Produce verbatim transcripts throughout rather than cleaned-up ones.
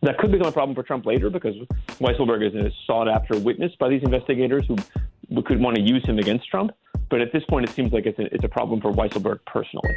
That could become a problem for Trump later because Weisselberg is a sought-after witness by these investigators who could want to use him against Trump. But at this point, it seems like it's a, it's a problem for Weisselberg personally.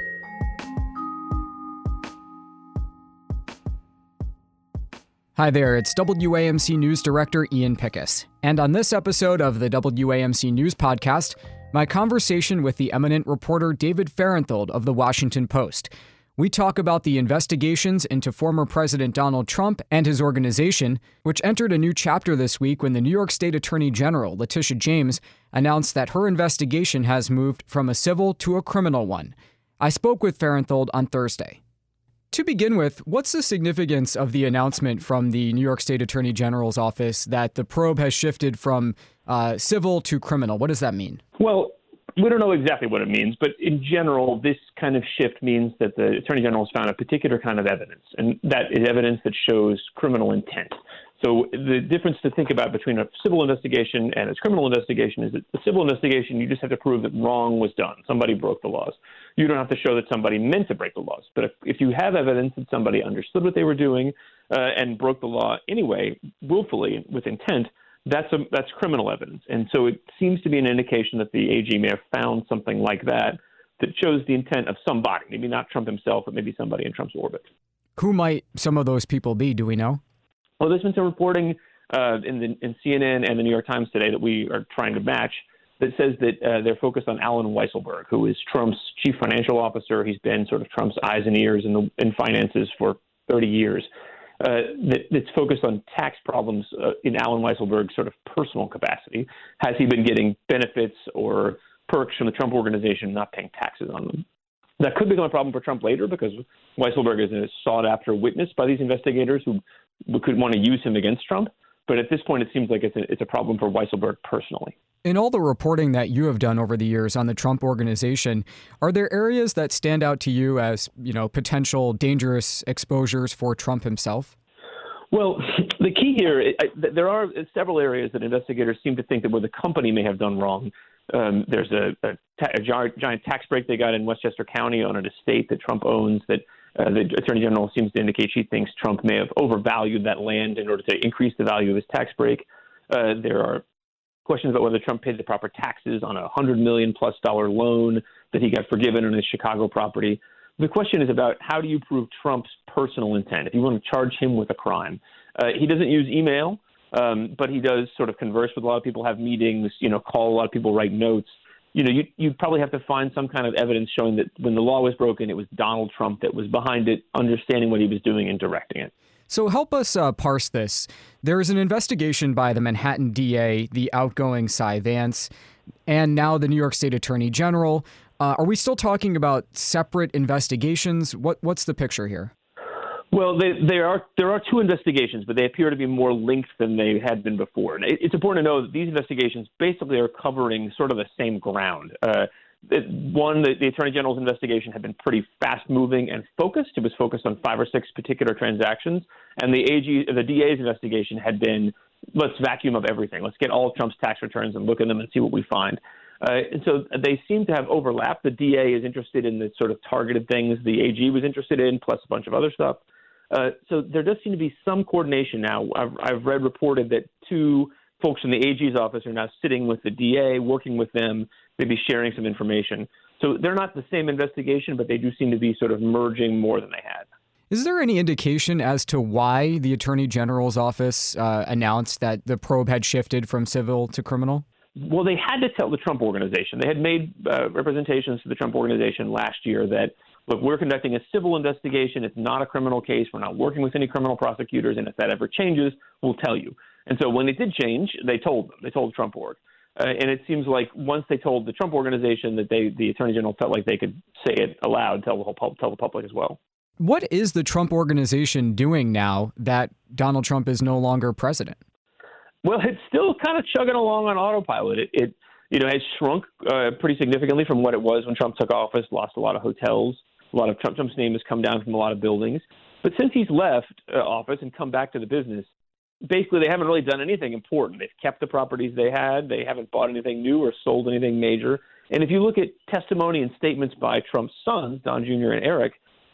Hi there, it's W A M C News Director Ian Pickus. And on this episode of the W A M C News Podcast, my conversation with the eminent reporter David Fahrenthold of The Washington Post. We talk about the investigations into former President Donald Trump and his organization, which entered a new chapter this week when the New York State Attorney General, Letitia James, announced that her investigation has moved from a civil to a criminal one. I spoke with Fahrenthold on Thursday. To begin with, what's the significance of the announcement from the New York State Attorney General's office that the probe has shifted from uh, civil to criminal? What does that mean? Well, we don't know exactly what it means, but in general, this kind of shift means that the Attorney General has found a particular kind of evidence, and that is evidence that shows criminal intent. So the difference to think about between a civil investigation and a criminal investigation is that the civil investigation, you just have to prove that wrong was done. Somebody broke the laws. You don't have to show that somebody meant to break the laws. But if, if you have evidence that somebody understood what they were doing uh, and broke the law anyway, willfully, with intent, that's a, that's criminal evidence. And so it seems to be an indication that the A G may have found something like that that shows the intent of somebody, maybe not Trump himself, but maybe somebody in Trump's orbit. Who might some of those people be? Do we know? Well, there's been some reporting uh, in, the, in C N N and the New York Times today that we are trying to match that says that uh, they're focused on Allen Weisselberg, who is Trump's chief financial officer. He's been sort of Trump's eyes and ears in, the, in finances for thirty years. Uh, that, that's focused on tax problems uh, in Allen Weisselberg's sort of personal capacity. Has he been getting benefits or perks from the Trump organization, not paying taxes on them? That could become a problem for Trump later because Weisselberg is a sought-after witness by these investigators who could want to use him against Trump. But at this point, it seems like it's a, it's a problem for Weisselberg personally. In all the reporting that you have done over the years on the Trump organization, are there areas that stand out to you as, you know, potential dangerous exposures for Trump himself? Well, the key here, I, there are several areas that investigators seem to think that where the company may have done wrong. Um, there's a, a, ta- a giant tax break they got in Westchester County on an estate that Trump owns that uh, the Attorney General seems to indicate she thinks Trump may have overvalued that land in order to increase the value of his tax break. Uh, there are questions about whether Trump paid the proper taxes on a one hundred million plus dollar loan that he got forgiven on his Chicago property. The question is about how do you prove Trump's personal intent? If you want to charge him with a crime, uh, he doesn't use email. Um, but he does sort of converse with a lot of people, have meetings, you know, call a lot of people, write notes. You know, you you probably have to find some kind of evidence showing that when the law was broken, it was Donald Trump that was behind it, understanding what he was doing and directing it. So help us uh, parse this. There is an investigation by the Manhattan D A, the outgoing Cy Vance, and now the New York State Attorney General. Uh, are we still talking about separate investigations? What what's the picture here? Well, they, there are there are two investigations, but they appear to be more linked than they had been before. And it, it's important to know that these investigations basically are covering sort of the same ground. Uh, one, the, the Attorney General's investigation had been pretty fast-moving and focused. It was focused on five or six particular transactions. And the A G, the D A's investigation had been, let's vacuum up everything. Let's get all of Trump's tax returns and look at them and see what we find. Uh, and so they seem to have overlapped. The D A is interested in the sort of targeted things the A G was interested in, plus a bunch of other stuff. Uh, so there does seem to be some coordination now. I've, I've read reported that two folks from the A G's office are now sitting with the D A, working with them, maybe sharing some information. So they're not the same investigation, but they do seem to be sort of merging more than they had. Is there any indication as to why the Attorney General's office uh, announced that the probe had shifted from civil to criminal? Well, they had to tell the Trump organization. They had made uh, representations to the Trump organization last year that, look, we're conducting a civil investigation. It's not a criminal case. We're not working with any criminal prosecutors. And if that ever changes, we'll tell you. And so when it did change, they told them. They told the Trump org. Uh, and it seems like once they told the Trump organization that they, the Attorney General felt like they could say it aloud, tell the whole pub, tell the public as well. What is the Trump organization doing now that Donald Trump is no longer president? Well, it's still kind of chugging along on autopilot. It, it you know, has shrunk uh, pretty significantly from what it was when Trump took office, lost a lot of hotels. A lot of Trump, Trump's name has come down from a lot of buildings. But since he's left uh, office and come back to the business, basically they haven't really done anything important. They've kept the properties they had. They haven't bought anything new or sold anything major. And if you look at testimony and statements by Trump's sons, Don Junior and Eric,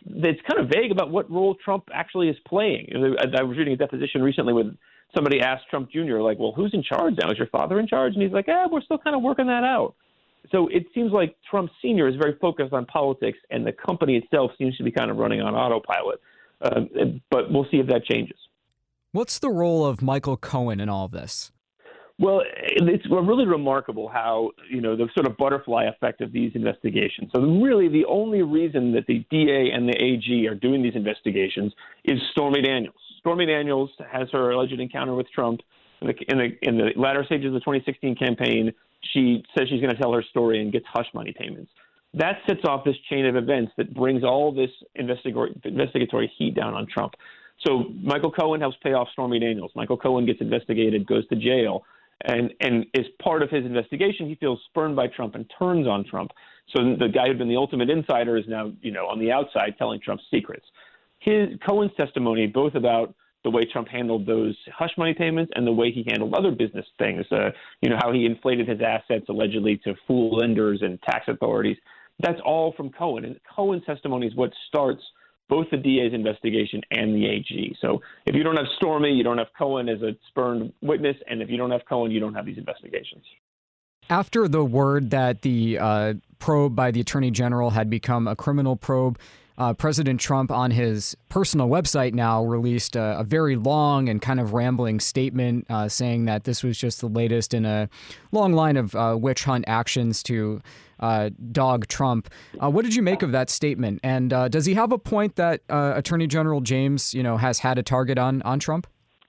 that's kind of vague about what role Trump actually is playing. You know, I, I was reading a deposition recently with somebody asked Trump Junior, like, well, who's in charge now? Is your father in charge? And he's like, eh, we're still kind of working that out. So it seems like Trump Senior is very focused on politics, and the company itself seems to be kind of running on autopilot. Um, but we'll see if that changes. What's the role of Michael Cohen in all of this? Well, it's really remarkable how, you know, the sort of butterfly effect of these investigations. So really the only reason that the D A and the A G are doing these investigations is Stormy Daniels. Stormy Daniels has her alleged encounter with Trump in the, in the, in the latter stages of the twenty sixteen campaign. She says she's going to tell her story and gets hush money payments. That sets off this chain of events that brings all this investigatory, investigatory heat down on Trump. So Michael Cohen helps pay off Stormy Daniels. Michael Cohen gets investigated, goes to jail. And and as part of his investigation, he feels spurned by Trump and turns on Trump. So the guy who'd been the ultimate insider is now, you know, on the outside telling Trump's secrets. His Cohen's testimony, both about the way Trump handled those hush money payments and the way he handled other business things, uh, you know, how he inflated his assets allegedly to fool lenders and tax authorities, that's all from Cohen. And Cohen's testimony is what starts both the D A's investigation and the A G. So if you don't have Stormy, you don't have Cohen as a spurned witness, and if you don't have Cohen, you don't have these investigations. After the word that the uh, probe by the Attorney General had become a criminal probe, uh, President Trump on his personal website now released a, a very long and kind of rambling statement uh, saying that this was just the latest in a long line of uh, witch hunt actions to Uh, dog Trump. Uh, what did you make of that statement? And uh, does he have a point that uh, Attorney General James, you know, has had a target on on Trump?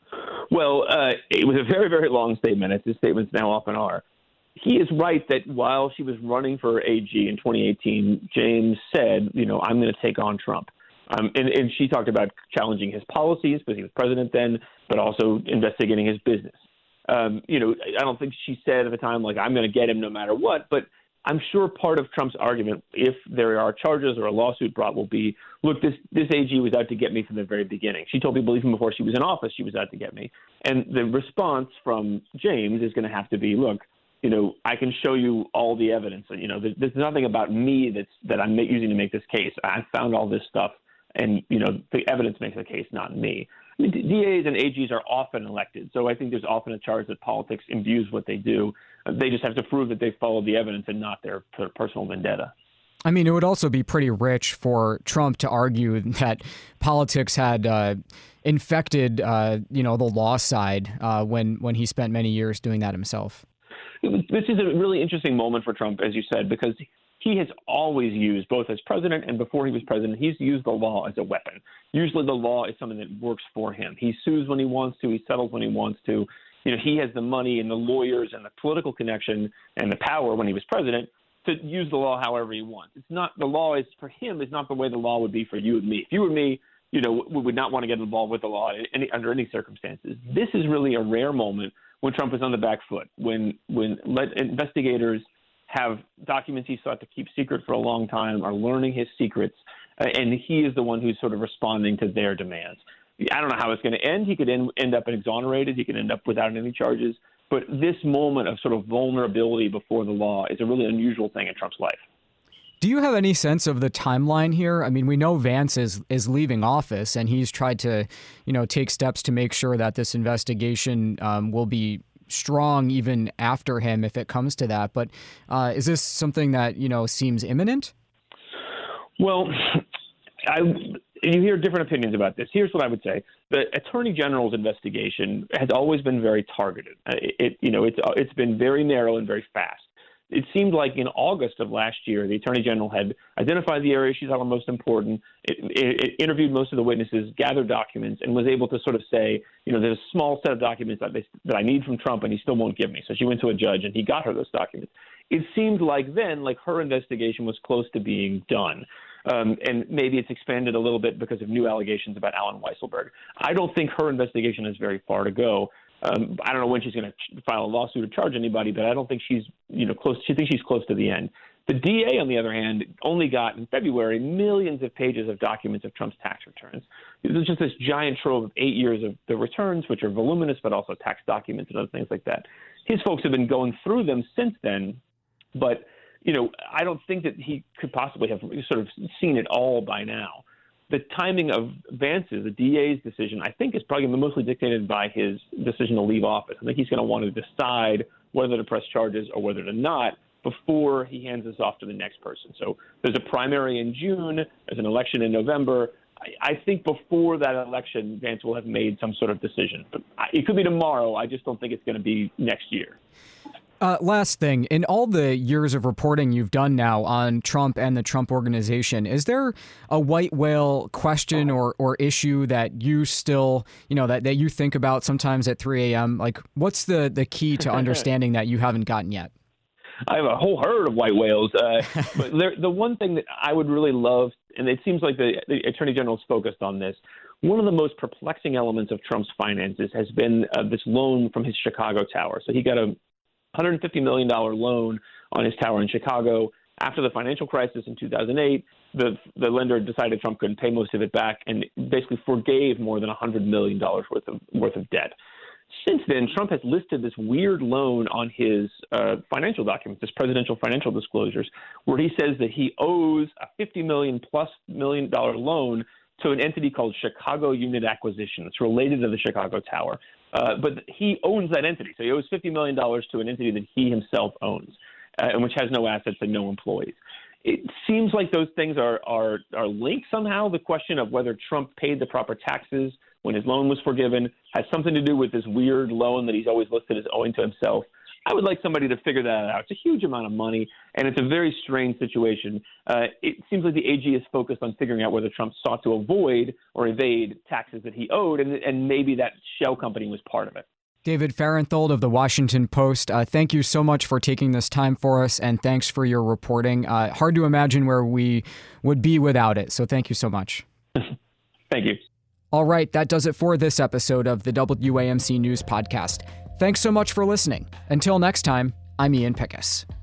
Well, uh, it was a very, very long statement, as his statements now often are. He is right that while she was running for A G in twenty eighteen, James said, you know, I'm going to take on Trump. Um, and, and she talked about challenging his policies because he was president then, but also investigating his business. Um, you know, I don't think she said at the time, like, I'm going to get him no matter what, but I'm sure part of Trump's argument, if there are charges or a lawsuit brought, will be, look, this, this A G was out to get me from the very beginning. She told people even before she was in office she was out to get me. And the response from James is going to have to be, look, you know, I can show you all the evidence. You know, there's, there's nothing about me that's that I'm using to make this case. I found all this stuff, and, you know, the evidence makes the case, not me. I mean, D As and A Gs are often elected, so I think there's often a charge that politics imbues what they do. They just have to prove that they followed the evidence and not their, their personal vendetta. I mean, it would also be pretty rich for Trump to argue that politics had uh, infected, uh, you know, the law side uh, when when he spent many years doing that himself. This is a really interesting moment for Trump, as you said, because he has always used, both as president and before he was president, he's used the law as a weapon. Usually the law is something that works for him. He sues when he wants to. He settles when he wants to. You know, he has the money and the lawyers and the political connection and the power when he was president to use the law however he wants. It's not, the law is, for him, is not the way the law would be for you and me. If you and me, you know, we would not want to get involved with the law any, under any circumstances. This is really a rare moment when Trump is on the back foot, when, when let investigators have documents he sought to keep secret for a long time, are learning his secrets, uh, and he is the one who's sort of responding to their demands. I don't know how it's going to end. He could end, end up exonerated. He could end up without any charges. But this moment of sort of vulnerability before the law is a really unusual thing in Trump's life. Do you have any sense of the timeline here? I mean, we know Vance is is leaving office, and he's tried to, you know, take steps to make sure that this investigation um, will be strong even after him if it comes to that. But uh, is this something that, you know, seems imminent? Well, I, you hear different opinions about this. Here's what I would say. The Attorney General's investigation has always been very targeted. It, it you know, it's, it's been very narrow and very fast. It seemed like in August of last year, the Attorney General had identified the areas she thought were most important, it, it, it interviewed most of the witnesses, gathered documents, and was able to sort of say, you know, there's a small set of documents that, they, that I need from Trump, and he still won't give me. So she went to a judge, and he got her those documents. It seemed like then, like her investigation was close to being done. Um, and maybe it's expanded a little bit because of new allegations about Alan Weisselberg. I don't think her investigation has very far to go. Um, I don't know when she's going to file a lawsuit or charge anybody, but I don't think she's, you know, close. She thinks she's close to the end. The D A, on the other hand, only got in February millions of pages of documents of Trump's tax returns. There's just this giant trove of eight years of the returns, which are voluminous, but also tax documents and other things like that. His folks have been going through them since then, but, you know, I don't think that he could possibly have sort of seen it all by now. the timing of Vance's, the D A's decision, I think is probably going to be mostly dictated by his decision to leave office. I think he's going to want to decide whether to press charges or whether to not before he hands this off to the next person. So there's a primary in June, there's an election in November. I, I think before that election, Vance will have made some sort of decision. But it could be tomorrow. I just don't think it's going to be next year. Uh, last thing, in all the years of reporting you've done now on Trump and the Trump Organization, is there a white whale question or or issue that you still, you know, that, that you think about sometimes at three a.m.? Like, what's the, the key to understanding that you haven't gotten yet? I have a whole herd of white whales. Uh, but there, the one thing that I would really love, and it seems like the, the Attorney General is focused on this, one of the most perplexing elements of Trump's finances has been uh, this loan from his Chicago tower. So he got a one hundred fifty million dollars loan on his tower in Chicago. After the financial crisis in two thousand eight, the the lender decided Trump couldn't pay most of it back and basically forgave more than one hundred million dollars worth of worth of debt. Since then, Trump has listed this weird loan on his uh, financial documents, his presidential financial disclosures, where he says that he owes a fifty million plus million dollar loan to an entity called Chicago Unit Acquisition. It's related to the Chicago Tower. Uh, but he owns that entity. So he owes fifty million dollars to an entity that he himself owns, uh, and which has no assets and no employees. It seems like those things are, are, are linked somehow. The question of whether Trump paid the proper taxes when his loan was forgiven has something to do with this weird loan that he's always listed as owing to himself. I would like somebody to figure that out. It's a huge amount of money, and it's a very strange situation. Uh, it seems like the A G is focused on figuring out whether Trump sought to avoid or evade taxes that he owed, and, and maybe that shell company was part of it. David Fahrenthold of The Washington Post, uh, thank you so much for taking this time for us, and thanks for your reporting. Uh, hard to imagine where we would be without it, so thank you so much. Thank you. All right, that does it for this episode of the W A M C News Podcast. Thanks so much for listening. Until next time, I'm Ian Pickus.